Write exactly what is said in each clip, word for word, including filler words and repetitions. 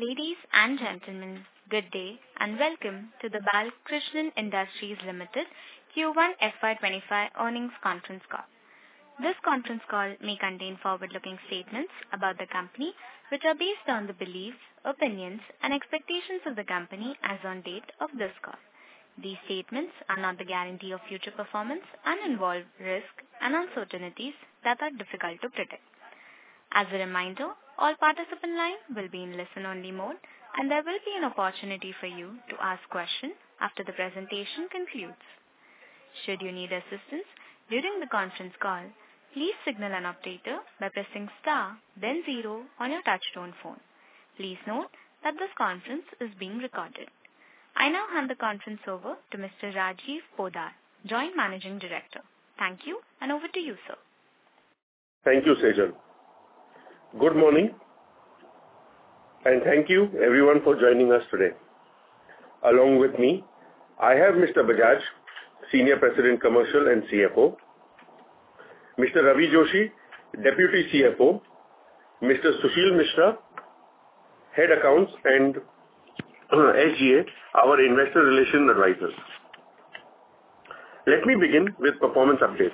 Ladies and gentlemen, good day and welcome to the Balkrishnan Industries Limited Q one F Y twenty-five earnings conference call. This conference call may contain forward-looking statements about the company, which are based on the beliefs, opinions, and expectations of the company as on date of this call. These statements are not the guarantee of future performance and involve risks and uncertainties that are difficult to predict. As a reminder, all participant lines will be in listen-only mode, and there will be an opportunity for you to ask questions after the presentation concludes. Should you need assistance during the conference call, please signal an operator by pressing star, then zero on your touchtone phone. Please note that this conference is being recorded. I now hand the conference over to Mister Rajiv Poddar, Joint Managing Director. Thank you, and over to you, sir. Thank you, Sejal. Good morning, and thank you everyone for joining us today. Along with me, I have Mister Bajaj, Senior President Commercial and C F O, Mister Ravi Joshi, Deputy C F O, Mister Sushil Mishra, Head Accounts, and S G A, our Investor Relations Advisors. Let me begin with performance updates.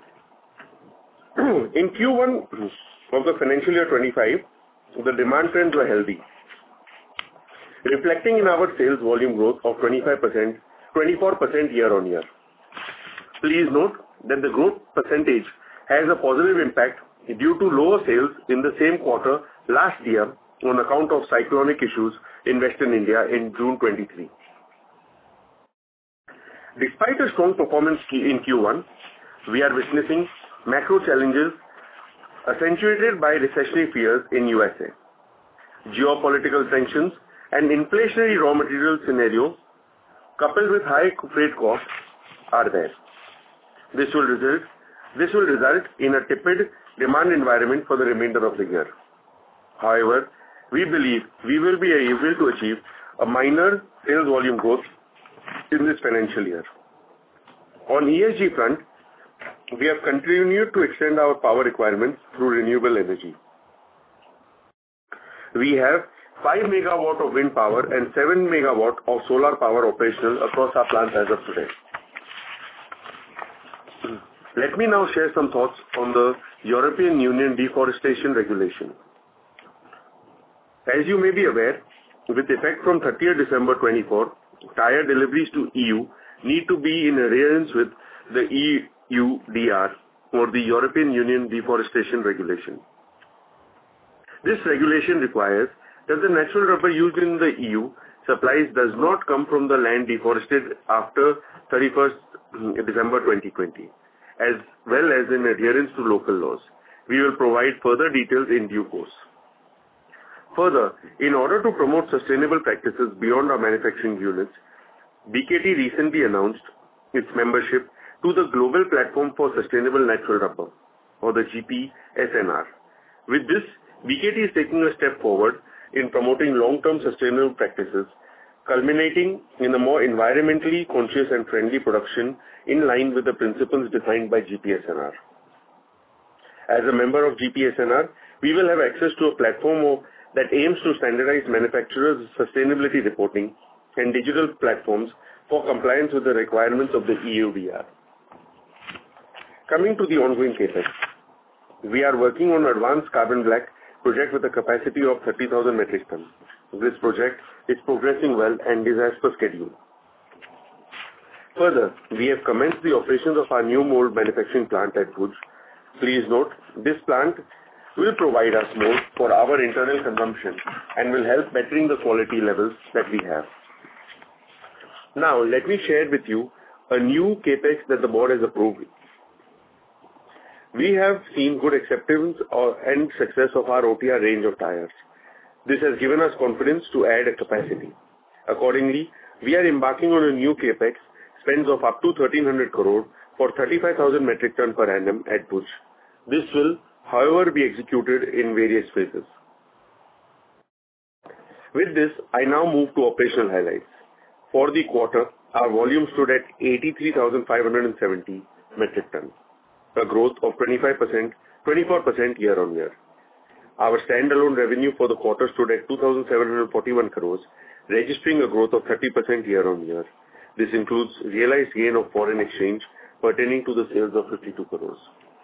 In Q one of the financial year twenty-five, the demand trends were healthy, reflecting in our sales volume growth of twenty-five percent, twenty-four percent year-on-year. Please note that the growth percentage has a positive impact due to lower sales in the same quarter last year on account of cyclonic issues in Western India in June twenty-three. Despite a strong performance in Q one, we are witnessing macro challenges accentuated by recessionary fears in U S A. Geopolitical tensions and inflationary raw material scenario coupled with high freight costs are there. This will result, this will result in a tepid demand environment for the remainder of the year. However, we believe we will be able to achieve a minor sales volume growth in this financial year. On E S G front, we have continued to extend our power requirements through renewable energy. We have five megawatt of wind power and seven megawatt of solar power operational across our plants as of today. Let me now share some thoughts on the European Union deforestation regulation. As you may be aware, with effect from thirtieth December twenty-four, tire deliveries to E U need to be in adherence with the E U D R, or the European Union Deforestation Regulation. This regulation requires that the natural rubber used in the E U supplies does not come from the land deforested after thirty-first December twenty twenty, as well as in adherence to local laws. We will provide further details in due course. Further, in order to promote sustainable practices beyond our manufacturing units, B K T recently announced its membership to the Global Platform for Sustainable Natural Rubber, or the G P S N R. With this, B K T is taking a step forward in promoting long-term sustainable practices, culminating in a more environmentally conscious and friendly production in line with the principles defined by G P S N R. As a member of G P S N R, we will have access to a platform that aims to standardize manufacturers' sustainability reporting and digital platforms for compliance with the requirements of the E U D R. Coming to the ongoing CapEx, we are working on advanced carbon black project with a capacity of thirty thousand metric tons. This project is progressing well and is as per schedule. Further, we have commenced the operations of our new mold manufacturing plant at Bhuj. Please note, this plant will provide us mold for our internal consumption and will help bettering the quality levels that we have. Now, let me share with you a new CapEx that the board has approved. We have seen good acceptance and success of our O T R range of tires. This has given us confidence to add a capacity. Accordingly, we are embarking on a new CapEx spends of up to thirteen hundred crore for thirty-five thousand metric ton per annum at Bhuj. This will, however, be executed in various phases. With this, I now move to operational highlights. For the quarter, our volume stood at eighty-three thousand five hundred seventy metric tons, a growth of twenty-five percent, twenty-four percent year-on-year. Our standalone revenue for the quarter stood at two thousand seven hundred forty-one crores, registering a growth of thirty percent year-on-year. This includes realized gain of foreign exchange pertaining to the sales of fifty-two crores.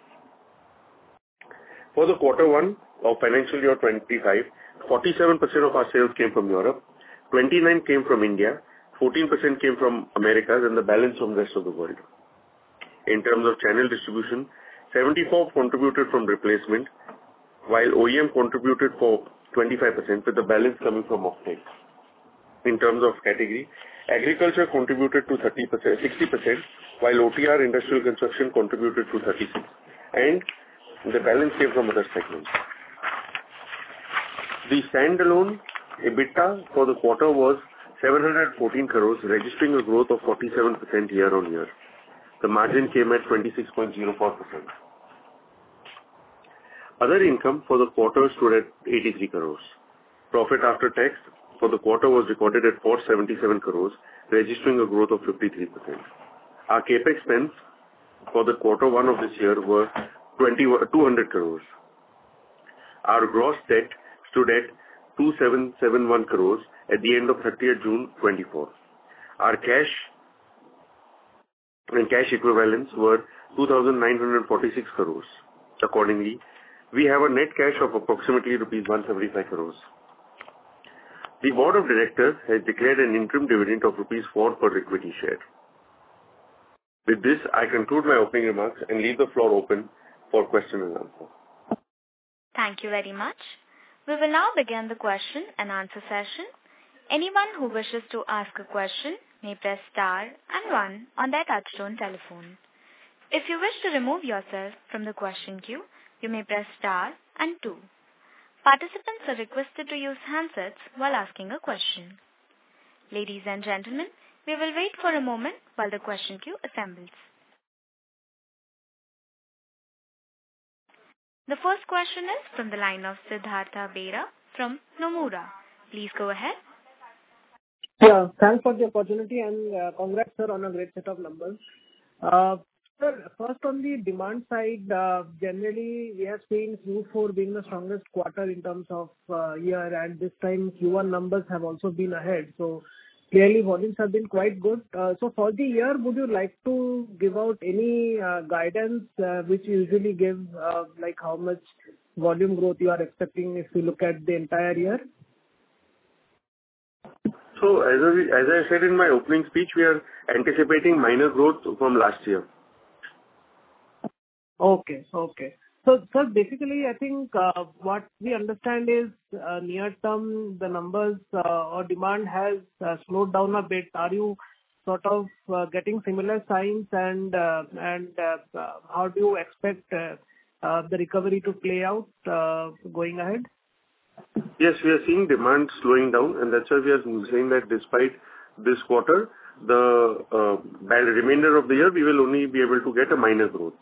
For the quarter one of financial year twenty-five, forty-seven percent of our sales came from Europe, twenty-nine percent came from India, fourteen percent came from Americas, and the balance from the rest of the world. In terms of channel distribution, seventy-four percent contributed from replacement, while O E M contributed for twenty-five percent, with the balance coming from offtake. In terms of category, agriculture contributed to thirty percent, sixty percent, while O T R industrial construction contributed to thirty-six percent, and the balance came from other segments. The standalone EBITDA for the quarter was seven hundred fourteen crores, registering a growth of forty-seven percent year-on-year. The margin came at twenty-six point zero four percent. Other income for the quarter stood at eighty-three crores. Profit after tax for the quarter was recorded at four hundred seventy-seven crores, registering a growth of fifty-three percent. Our capex spends for the quarter one of this year were two hundred crores. Our gross debt stood at two thousand seven hundred seventy-one crores at the end of thirtieth June twenty-four. Our cash and cash equivalents were two thousand nine hundred forty-six crores. Accordingly, we have a net cash of approximately rupees one hundred seventy-five crores. The board of directors has declared an interim dividend of rupees four per equity share. With this, I conclude my opening remarks and leave the floor open for question and answer. Thank you very much. We will now begin the question and answer session. Anyone who wishes to ask a question may press star and one on their touchtone telephone. If you wish to remove yourself from the question queue, you may press star and two. Participants are requested to use handsets while asking a question. Ladies and gentlemen, we will wait for a moment while the question queue assembles. The first question is from the line of Siddhartha Bera from Nomura. Please go ahead. Yeah, thanks for the opportunity and uh, congrats, sir, on a great set of numbers. Uh, sir, first on the demand side, uh, generally we have seen Q four being the strongest quarter in terms of uh, year, and this time Q one numbers have also been ahead. So clearly volumes have been quite good. Uh, so for the year, would you like to give out any uh, guidance uh, which you usually give, uh, like how much volume growth you are expecting if you look at the entire year? So as I, as I said in my opening speech, we are anticipating minor growth from last year. Okay, okay. So, sir, basically, I think uh, what we understand is uh, near term the numbers uh, or demand has uh, slowed down a bit. Are you sort of uh, getting similar signs, and uh, and uh, uh, how do you expect uh, uh, the recovery to play out uh, going ahead? Yes, we are seeing demand slowing down, and that's why we are saying that despite this quarter, the uh, by the remainder of the year, we will only be able to get a minor growth.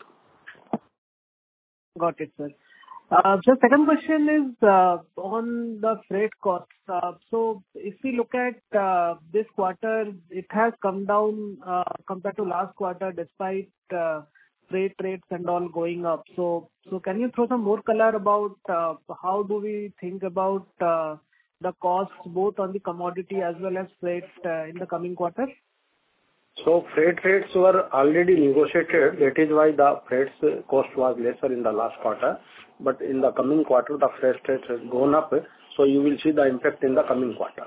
Got it, sir. Uh, so second question is uh, on the freight costs. Uh, so if we look at uh, this quarter, it has come down uh, compared to last quarter despite uh, freight rates and all going up. So so can you throw some more color about uh, how do we think about uh, the costs both on the commodity as well as freight uh, in the coming quarter? So freight rates were already negotiated. That is why the freight cost was lesser in the last quarter. But in the coming quarter, the freight rate has gone up. So you will see the impact in the coming quarter.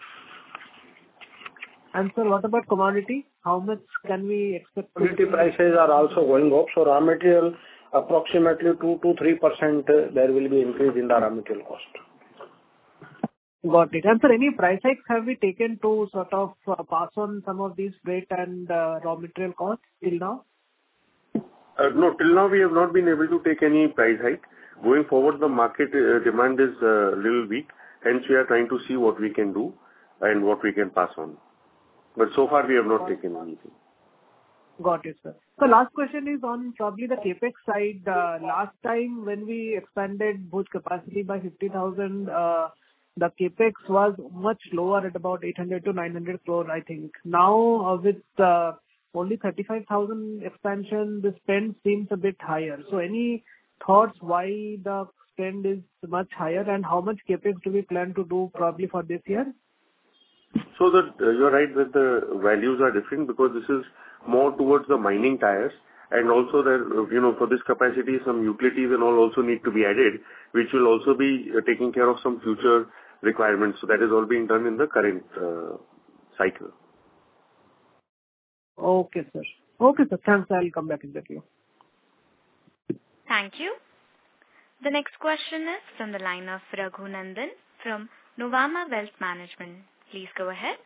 And sir, what about commodity? How much can we expect? Commodity prices are also going up. So raw material, approximately two to three percent, there will be increase in the raw material cost. Got it. And sir, any price hikes have we taken to sort of uh, pass on some of these freight and uh, raw material costs till now? Uh, no, till now we have not been able to take any price hike. Going forward, the market uh, demand is a uh, little weak. Hence, we are trying to see what we can do and what we can pass on. But so far, we have not taken anything. Got it, sir. So last question is on probably the capex side. Uh, last time when we expanded Bhuj capacity by fifty thousand, uh, the capex was much lower at about eight hundred to nine hundred crore, I think. Now, uh, with uh, only thirty-five thousand expansion, the spend seems a bit higher. So any thoughts why the trend is much higher, and how much CapEx do we plan to do probably for this year? So that uh, you're right that the values are different because this is more towards the mining tires, and also that, uh, you know, for this capacity, some utilities and all also need to be added, which will also be uh, taking care of some future requirements. So that is all being done in the current uh, cycle. Okay, sir. Okay, sir. Thanks. I'll come back in the queue. Thank you. The next question is from the line of Raghu Nandan from Nuvama Wealth Management. Please go ahead.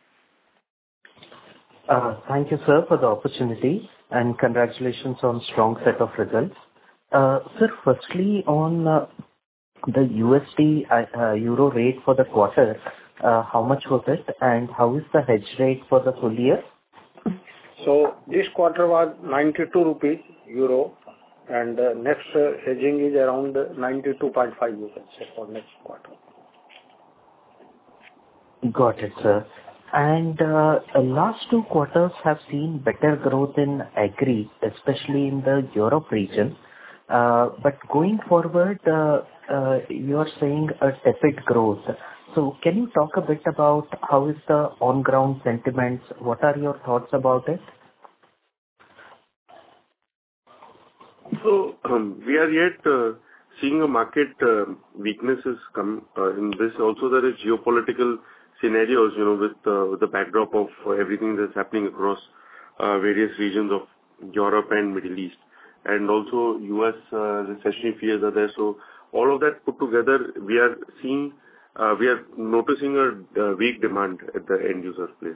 Uh, Thank you, sir, for the opportunity, and congratulations on strong set of results. Uh, Sir, firstly, on uh, the U S D uh, uh, euro rate for the quarter, uh, how much was it, and how is the hedge rate for the full year? So this quarter was ninety-two rupees euro, and uh, next uh, hedging is around ninety-two point five, you can say, for next quarter. Got it, sir. And uh, uh, last two quarters have seen better growth in agri, especially in the Europe region. Uh, But going forward, uh, uh, you are saying a tepid growth. So can you talk a bit about how is the on-ground sentiments? What are your thoughts about it? So um, we are yet uh, seeing a market uh, weaknesses come uh, in this. Also, there is geopolitical scenarios, you know, with, uh, with the backdrop of uh, everything that's happening across uh, various regions of Europe and Middle East, and also U S uh, recession fears are there. So all of that put together, we are seeing, uh, we are noticing a uh, weak demand at the end user place.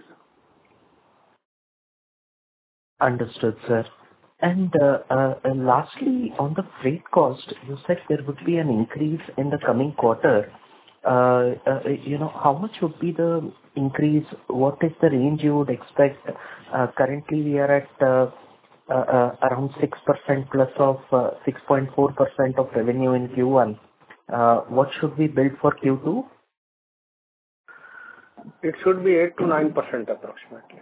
Understood, sir. And uh, uh, uh, lastly, on the freight cost, you said there would be an increase in the coming quarter. Uh, uh, You know, how much would be the increase? What is the range you would expect? Uh, Currently, we are at uh, uh, uh, around six percent plus of uh, six point four percent of revenue in Q one. Uh, What should we build for Q two? It should be eight to nine percent approximately.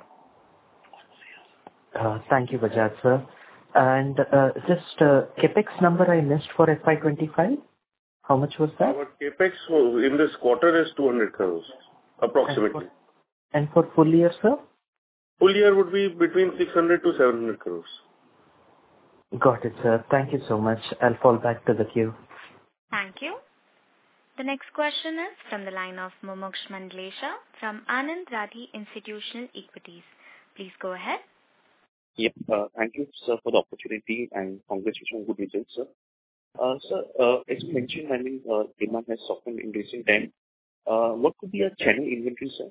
Uh, Thank you, Bajaj, sir. And uh, just uh, CapEx number I missed for F Y twenty-five. How much was that? Our capex in this quarter is two hundred crores, approximately. And for full year, sir? Full year would be between six hundred to seven hundred crores. Got it, sir. Thank you so much. I'll fall back to the queue. Thank you. The next question is from the line of Mumuksh Mandlesha from Anand Rathi Institutional Equities. Please go ahead. Yep. uh, Thank you, sir, for the opportunity, and congratulations on good results, sir. Uh, Sir, uh, as you mentioned, I mean, uh, demand has softened in recent time. Uh, What could be a channel inventory, sir?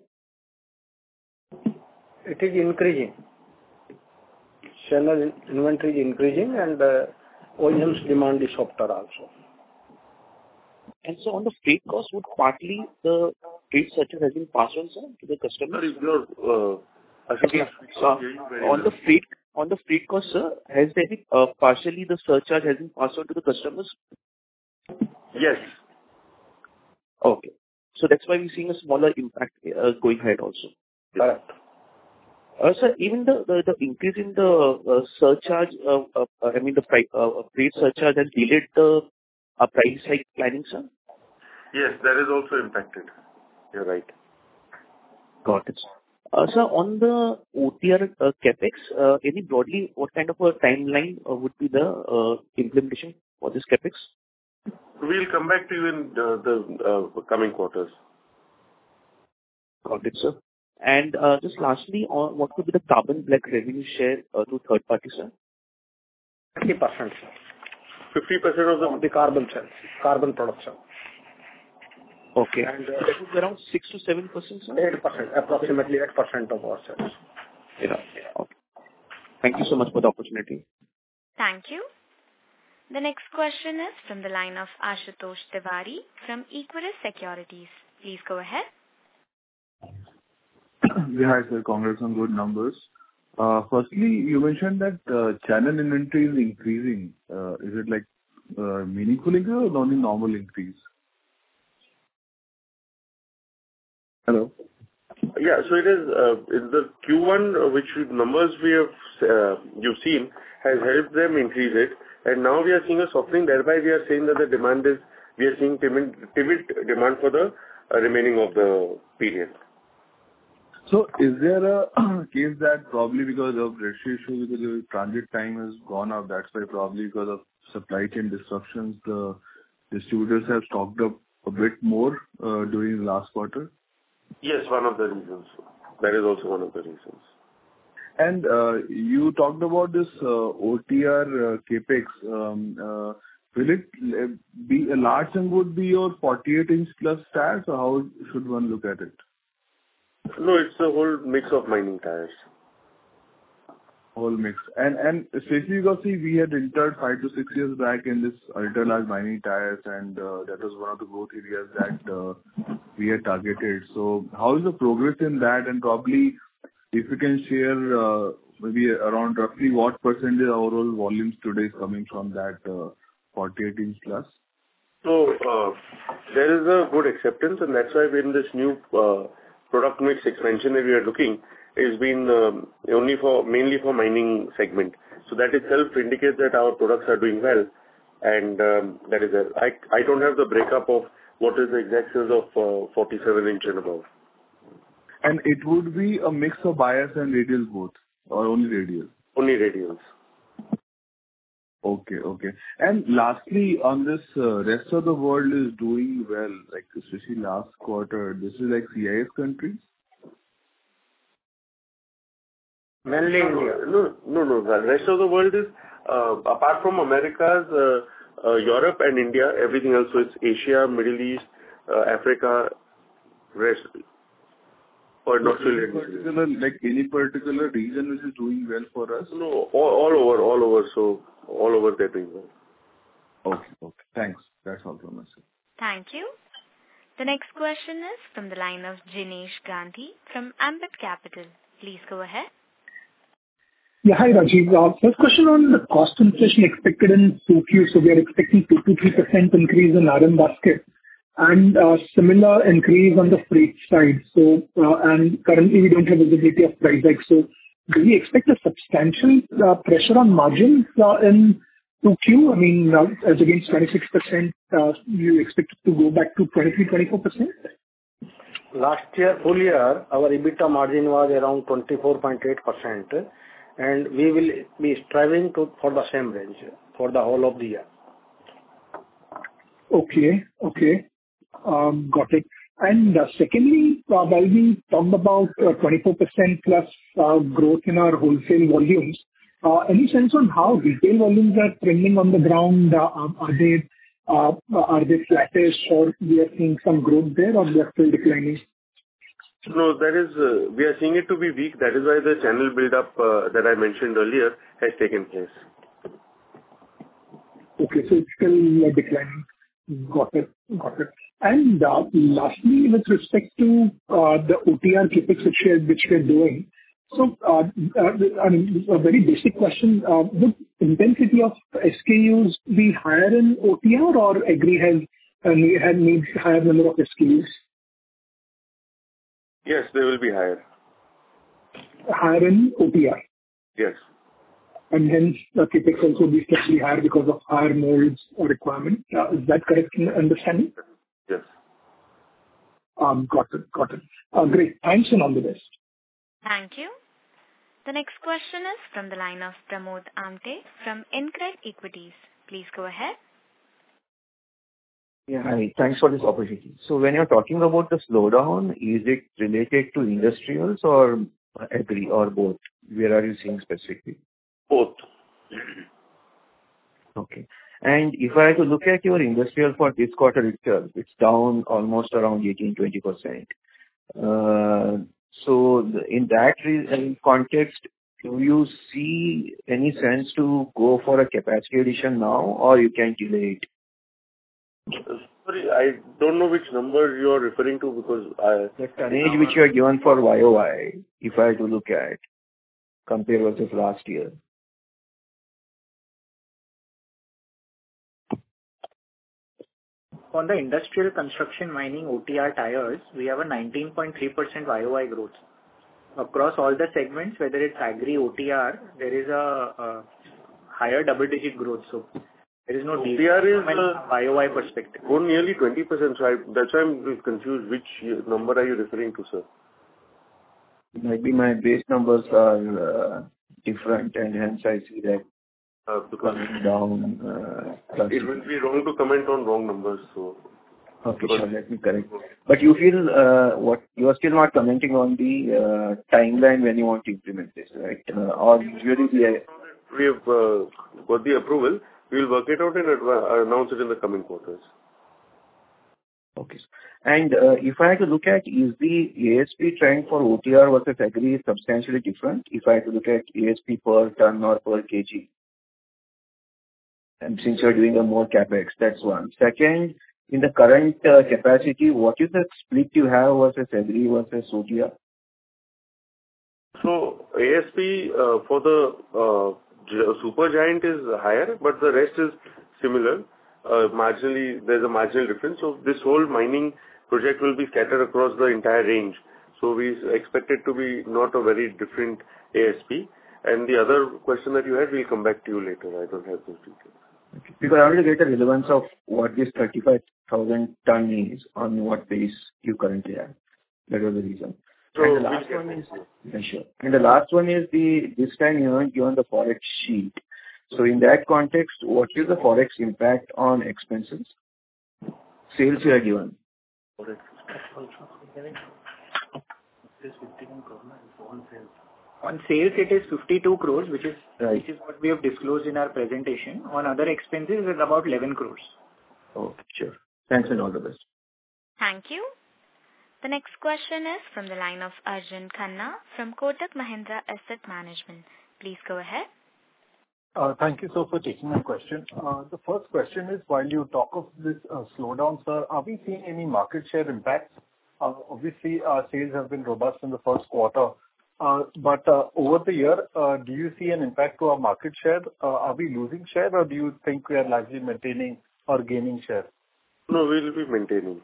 It is increasing. Channel in- inventory is increasing, and uh, O E M's demand is softer also. And so on the freight cost, would partly the freight surcharge has been passed on, sir, to the customers? Sorry, your, uh, Ashok, Yeah. I So can't hear you very on well. the freight, on the freight cost, sir, has there been uh, partially the surcharge has been passed on to the customers? Yes. Okay. So that's why we're seeing a smaller impact uh, going ahead also. Correct. Uh, Sir, even the the the increase in the uh, surcharge, uh, uh, I mean, the pri- uh, freight surcharge has delayed the uh, price hike planning, sir? Yes, that is also impacted. You're right. Got it. Uh, Sir, on the O T R uh, CapEx, uh, any broadly, what kind of a timeline uh, would be the uh, implementation for this CapEx? We'll come back to you in uh, the uh, coming quarters. Got it, sir. And uh, just lastly, on what could be the carbon black revenue share uh, to third party, sir? fifty percent, sir, fifty percent of of the... the carbon cells, carbon production. Okay. And, uh, So that would be around six to seven percent, sir? eight percent, approximately eight percent of our cells. Yeah. Okay. Thank you so much for the opportunity. Thank you. The next question is from the line of Ashutosh Tiwari from Equirus Securities. Please go ahead. Yeah, hi, sir. Congrats on good numbers. Uh, Firstly, you mentioned that uh, channel inventory is increasing. Uh, Is it like uh, meaningful increase or only normal increase? Hello? Yeah, so it is, uh, in the Q one, uh, which numbers we have, uh, you've seen, has helped them increase it, and now we are seeing a softening. Thereby, we are saying that the demand is we are seeing timid, timid demand for the uh, remaining of the period. So is there a case that probably because of Red Sea issue, because the transit time has gone up, that's why probably because of supply chain disruptions, the distributors have stocked up a bit more uh, during the last quarter? Yes, one of the reasons. That is also one of the reasons. And uh, you talked about this uh, O T R uh, CapEx. Um, uh, will it uh, be a large chunk would be your forty-eight inch plus tires, or how should one look at it? No, it's a whole mix of mining tires. Whole mix. And and especially because see, we had entered five to six years back in this ultra large mining tires, and uh, that was one of the growth areas that uh, we had targeted. So how is the progress in that? And probably if you can share uh, maybe around roughly what percentage of overall volumes today is coming from that uh, forty-eight inch plus? So uh, there is a good acceptance, and that's why in this new uh, product mix expansion that we are looking is been um, only for mainly for mining segment. So that itself indicates that our products are doing well, and um, that is a, I I don't have the breakup of what is the exact sales of uh, forty-seven inch and above. And it would be a mix of bias and radials both, or only radials? Only radials. Okay, okay. And lastly, on this, uh, rest of the world is doing well, like especially last quarter. This is like C I S countries? Mainly India. No, no, no. The rest of the world is, uh, apart from Americas, uh, uh, Europe and India, everything else. So it's Asia, Middle East, uh, Africa, rest, or not Any particular, like any particular region which is doing well for us? No, all, all over, all over. So all over they're doing well. Okay, okay. Thanks. That's all from myself. Thank you. The next question is from the line of Jinesh Gandhi from Ambit Capital. Please go ahead. Yeah, hi, Rajiv. Uh, First question on the cost inflation expected in two Q. So we are expecting two to three percent increase in R M basket and uh, similar increase on the freight side. So, uh, and currently we don't have visibility of price hike. So do we expect a substantial uh, pressure on margins uh, in two Q? I mean, uh, as against twenty-six percent, uh, you expect it to go back to twenty-three, twenty-four percent? Last year, full year, our EBITDA margin was around twenty-four point eight percent, and we will be striving to for the same range for the whole of the year. Okay. Okay. Um, Got it. And uh, secondly, uh, while we talked about uh, twenty-four percent plus uh, growth in our wholesale volumes, uh, any sense on how retail volumes are trending on the ground? Uh, um, Are they uh, are they flattish, or we are seeing some growth there, or they are still declining? No, that is, uh, we are seeing it to be weak. That is why the channel build-up uh, that I mentioned earlier has taken place. Okay, so it's still uh, declining. Got it. Got it. And uh, lastly, with respect to uh, the O T R CapEx which we are which we are doing, so uh, uh, I mean, a very basic question, uh, would intensity of S K Us be higher in O T R, or Agri has uh, ne- has needs higher number of S K Us? Yes, they will be higher. Higher in O T R. Yes. And hence the CapEx also be slightly higher because of higher molds or requirement. Uh, Is that correct in understanding? Yes. Um, Got it. Got it. Uh, Great. Thanks and all the best. Thank you. The next question is from the line of Pramod Amte from InCred Equities. Please go ahead. Yeah, hi. Thanks for this opportunity. So when you're talking about the slowdown, is it related to industrials or agri or both? Where are you seeing specifically? Both. Okay. And if I had to look at your industrial for this quarter itself, it's down almost around eighteen to twenty percent. Uh, so the- in that re- in context, do you see any sense to go for a capacity addition now, or you can delay it? Sorry, I don't know which number you are referring to because I... The tonnage which you are given for Y O Y, if I had to look at, compare versus last year. On the industrial construction mining O T R tires, we have a nineteen point three percent Y O Y growth. Across all the segments, whether it's agri, O T R, there is a, a higher double-digit growth. So There is no O T R is from a Y O Y perspective. grown nearly twenty percent. So I, that's why I'm confused. Which number are you referring to, sir? Maybe my base numbers are uh, different, and hence I see that Uh, because coming down. uh, it will be wrong to comment on wrong numbers. So Okay, sure. Let me correct. But you feel uh, what you are still not commenting on the uh, timeline when you want to implement this, right? Uh, Or usually the we have uh, got the approval. We will work it out and adva- announce it in the coming quarters. Okay. And uh, if I had to look at, is the A S P trend for O T R versus agri substantially different? If I had to look at A S P per ton or per kg, and since you're doing a more CapEx, that's one. Second, in the current uh, capacity, what is the split you have versus agri versus O T R? So A S P uh, for the uh, Gi- Super Giant is higher, but the rest is similar. Uh, Marginally, there's a marginal difference. So this whole mining project will be scattered across the entire range. So we expect it to be not a very different A S P. And the other question that you had, we'll come back to you later. I don't have those details. Okay. Because I want to get a relevance of what this thirty-five thousand ton is on what base you currently have. That was the reason. So And the we'll last get one back is, to you. yeah, sure. And the last one is the, this time you haven't given the Forex sheet. So in that context, what is the Forex impact on expenses? Sales you are given. On sales, it is fifty-two crores, which is Right. which is what we have disclosed in our presentation. On other expenses, it's about eleven crores. Okay, sure. Thanks and all the best. Thank you. The next question is from the line of Arjun Khanna from Kotak Mahindra Asset Management. Please go ahead. Uh, Thank you, sir, for taking my question. Uh, The first question is, while you talk of this uh, slowdown, sir, are we seeing any market share impacts? Uh, Obviously, our sales have been robust in the first quarter. Uh, But uh, over the year, uh, do you see an impact to our market share? Uh, Are we losing share, or do you think we are largely maintaining or gaining share? No, we'll be maintaining.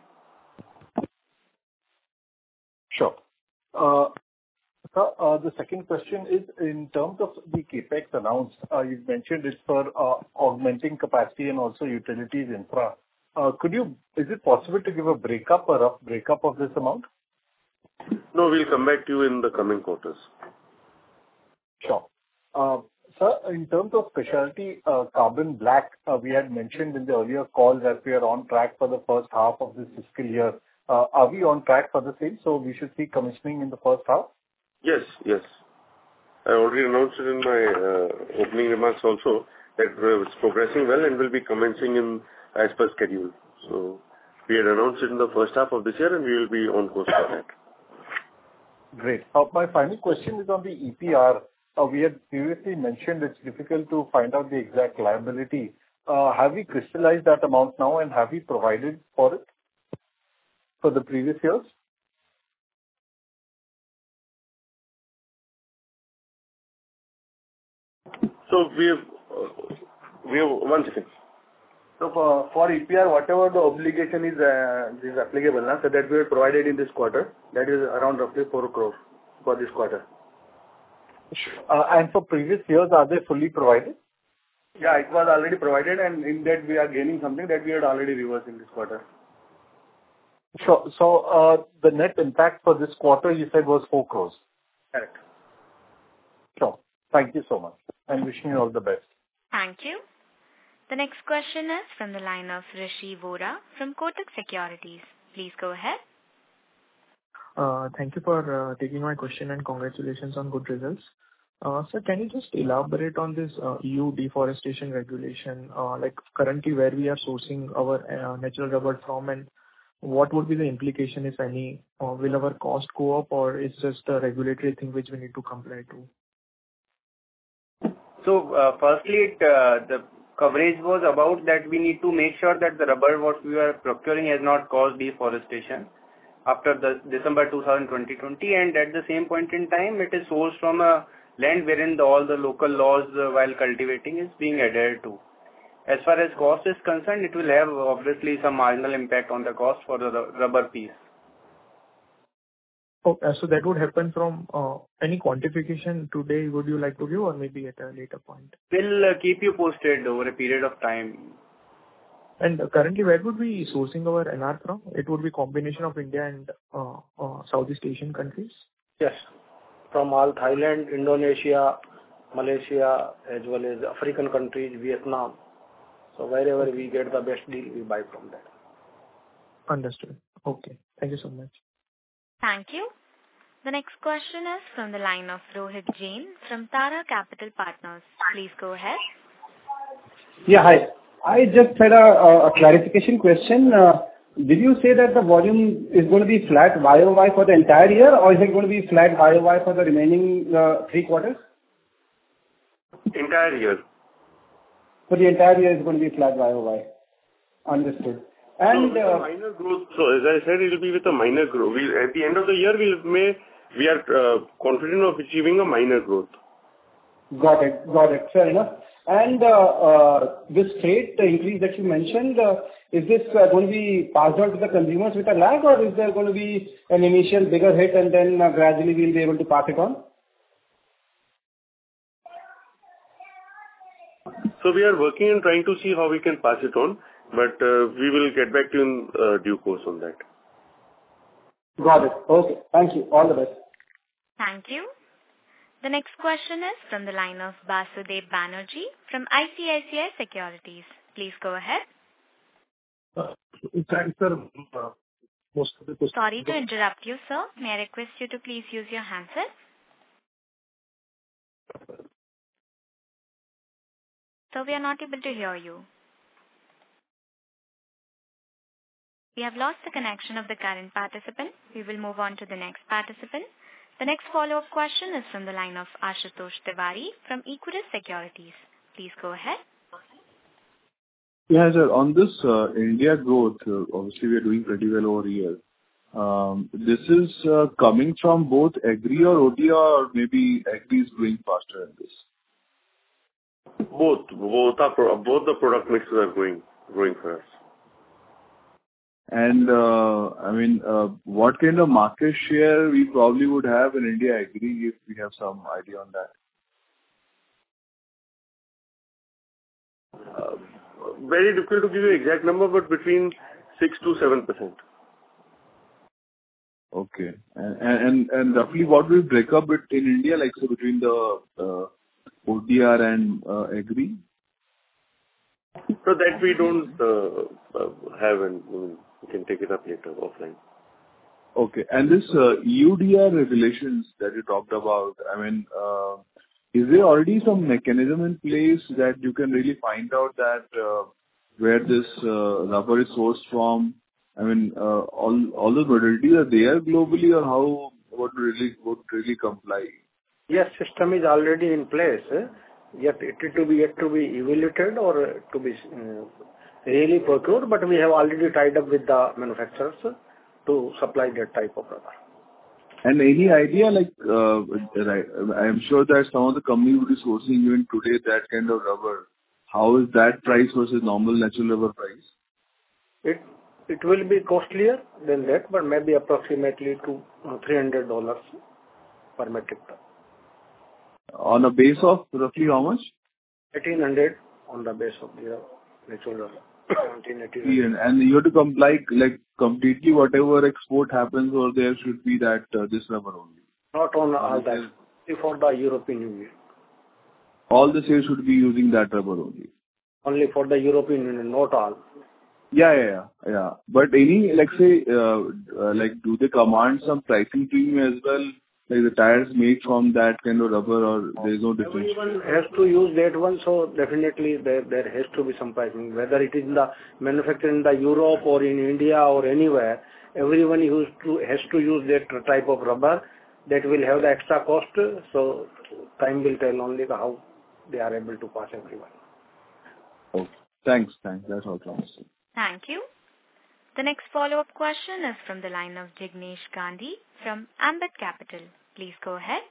Sure. Uh, Sir, uh, the second question is in terms of the CapEx announced, uh, you've mentioned it's for uh, augmenting capacity and also utilities infra. Uh, Could you? Is it possible to give a breakup, a rough breakup of this amount? No, we'll come back to you in the coming quarters. Sure. Uh, Sir, in terms of specialty uh, carbon black, uh, we had mentioned in the earlier call that we are on track for the first half of this fiscal year. Uh, Are we on track for the same? So we should see commissioning in the first half? Yes, yes. I already announced it in my uh, opening remarks also that uh, it's progressing well and will be commencing in as per schedule. So we had announced it in the first half of this year, and we will be on course for that. Great. Uh, My final question is on the E P R. Uh, We had previously mentioned it's difficult to find out the exact liability. Uh, Have we crystallized that amount now, and have we provided for it for the previous years? So we have, uh, we have one second. So for, for E P R, whatever the obligation is, uh, is applicable now, so that we have provided in this quarter, that is around roughly four crores for this quarter. Uh, And for previous years, are they fully provided? Yeah, it was already provided, and in that we are gaining something that we had already reversed in this quarter. Sure. So, uh, the net impact for this quarter, you said, was four crores. Correct. Sure. Thank you so much, and wishing you all the best. Thank you. The next question is from the line of Rishi Vora from Kotak Securities. Please go ahead. Uh, Thank you for uh, taking my question, and congratulations on good results. Uh, Sir, can you just elaborate on this uh, E U deforestation regulation, uh, like currently where we are sourcing our uh, natural rubber from, and what would be the implication, if any? Uh, Will our cost go up, or is just a regulatory thing which we need to comply to? So, uh, firstly, it, uh, the coverage was about that we need to make sure that the rubber what we are procuring has not caused deforestation after the December twenty twenty, and at the same point in time, it is sourced from a land wherein the, all the local laws uh, while cultivating is being adhered to. As far as cost is concerned, it will have obviously some marginal impact on the cost for the rubber piece. Oh, uh, so that would happen from uh, any quantification today, would you like to give, or maybe at a later point? We'll uh, keep you posted over a period of time. And uh, currently, where would we be sourcing our N R from? It would be combination of India and uh, uh, Southeast Asian countries? Yes. From all Thailand, Indonesia, Malaysia, as well as African countries, Vietnam. So wherever we get the best deal, we buy from that. Understood. Okay. Thank you so much. Thank you. The next question is from the line of Rohit Jain from Tara Capital Partners. Please go ahead. Yeah, hi. I just had a, a clarification question. Uh, did you say that the volume is going to be flat Y O Y for the entire year, or is it going to be flat Y O Y for the remaining uh, three quarters? Entire year. For the entire year, it's going to be flat Y O Y. Understood. And so, uh, minor growth. So as I said, it will be with a minor growth. We, at the end of the year, we may we are uh, confident of achieving a minor growth. Got it. Got it. Fair enough. And uh, uh, this freight increase that you mentioned, uh, is this uh, going to be passed on to the consumers with a lag, or is there going to be an initial bigger hit and then uh, gradually we'll be able to pass it on? So we are working and trying to see how we can pass it on, but uh, we will get back to you in uh, due course on that. Got it. Okay. Thank you. All the best. Thank you. The next question is from the line of Basudev Banerjee from I C I C I Securities. Please go ahead. Uh, thanks, sir. Uh, most of the questions. Sorry to interrupt you, sir. May I request you to please use your handset? So we are not able to hear you. We have lost the connection of the current participant. We will move on to the next participant. The next follow-up question is from the line of Ashutosh Tiwari from Equirus Securities. Please go ahead. Yeah, sir. On this uh, India growth, uh, obviously we are doing pretty well over here. Um, this is uh, coming from both agri or O T R, or maybe agri is growing faster than this? Both. Both are pro- both the product mixes are growing growing for us. And uh, I mean, uh, what kind of market share we probably would have in India agri, if we have some idea on that? Uh, very difficult to give you exact number, but between six to seven percent. Okay. And, and and roughly what will break up it in India, like so between the uh, O T R and uh, agri? So that we don't uh, uh, have, and I mean, we can take it up later offline. Okay. And this uh, E U D R regulations that you talked about, I mean, uh, is there already some mechanism in place that you can really find out that uh, where this uh, rubber is sourced from? I mean, uh, all all the modalities are there globally, or how would really would really comply? Yes, system is already in place. eh? Yet it is to be yet to be evaluated or uh, to be uh, really procured, but we have already tied up with the manufacturers to supply that type of rubber. And any idea, like, uh, right, I'm sure that some of the companies would be sourcing even today that kind of rubber. How is that price versus normal natural rubber price? It it will be costlier than that, but maybe approximately to uh, three hundred dollars per metric ton. On a base of roughly how much? eighteen hundred on the base of the natural rubber. seventeen, eighteen Yeah, and you have to comply, like, completely whatever export happens over there should be that uh, this rubber only. Not on all that, only for the European Union. All the sales should be using that rubber only. Only for the European Union, not all. Yeah, yeah, yeah, yeah. But any, like, say, uh, uh, like, do they command some pricing premium as well? Like the tires made from that kind of rubber, or there is no difference? Everyone has to use that one, so definitely there there has to be some pricing. Whether it is in the manufactured in the Europe or in India or anywhere, everyone used to has to use that type of rubber. That will have the extra cost. So time will tell only how they are able to pass everyone. Okay. Thanks, thanks. That's all from us. Thank you. The next follow-up question is from the line of Jignesh Gandhi from Ambit Capital. Please go ahead.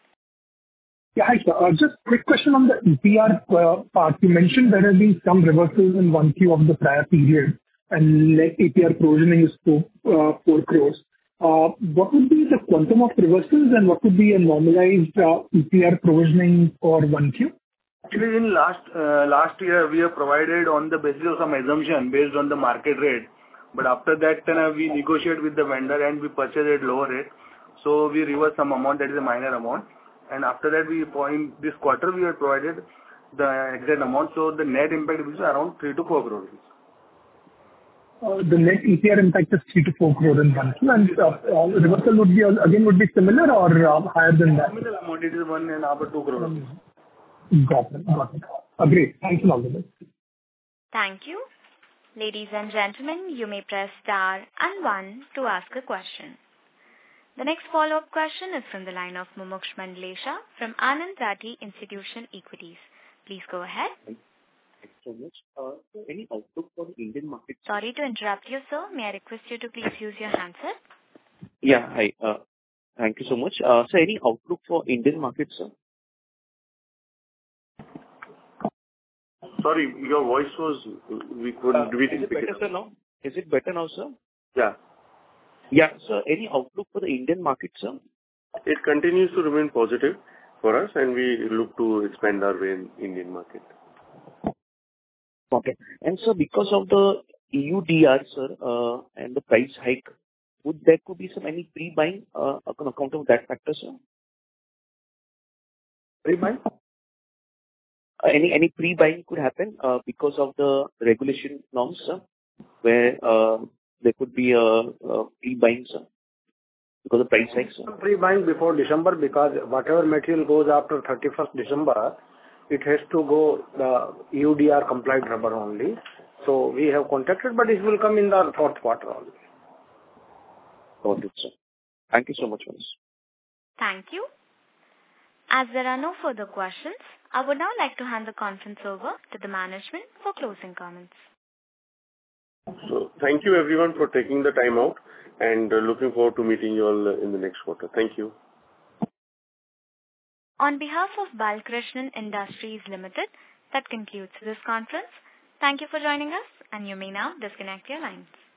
Yeah, hi, sir. Uh, Just quick question on the E P R uh, part. You mentioned there have been some reversals in one Q of the prior period, and net E P R provisioning is four uh, four crores. Uh, What would be the quantum of reversals and what would be a normalized uh, E P R provisioning for one Q? Actually, in last uh, last year, we have provided on the basis of some assumption based on the market rate. But after that, then uh, we negotiate with the vendor and we purchase at lower rate. So we reverse some amount, that is a minor amount. And after that, we in this quarter, we have provided the exact amount. So the net impact is around three to four crore rupees. Uh, the net E P R impact is three to four crore in one Q, and uh, uh, reversal would be again would be similar or uh, higher than that? Similar amount, it is one and a half or two crore. Got it. Got it. Uh, great. Thank you, Nagarajan. Thank you. Ladies and gentlemen, you may press star and one to ask a question. The next follow-up question is from the line of Mumuksh Mandlesha from Anand Rathi Institutional Equities. Please go ahead. Thanks so much. Uh, so any outlook for the Indian market? Sorry to interrupt you, sir. May I request you to please use your handset? Yeah, hi. Uh, thank you so much. Uh, so any outlook for Indian market, sir? Sorry, your voice was, we couldn't, we Is didn't it pick better, it sir, up. now? Is it better now, sir? Yeah. Yeah, sir. Any outlook for the Indian market, sir? It continues to remain positive for us, and we look to expand our way in Indian market. Okay. And sir, because of the E U D R, sir, uh, and the price hike, would there could be some any pre-buying uh, on account of that factor, sir? Pre-buying? Uh, any any pre-buying could happen uh, because of the regulation norms, sir, where uh, there could be a, a pre-buying, sir, because of price hike, sir. Pre-buying before December, because whatever material goes after thirty-first December, it has to go the E U D R compliant rubber only. So we have contacted, but it will come in the fourth quarter only. Got it, sir. Thank you so much for this. Thank you. As there are no further questions, I would now like to hand the conference over to the management for closing comments. So thank you everyone for taking the time out, and uh, looking forward to meeting you all uh, in the next quarter. Thank you. On behalf of Balkrishnan Industries Limited, that concludes this conference. Thank you for joining us, and you may now disconnect your lines.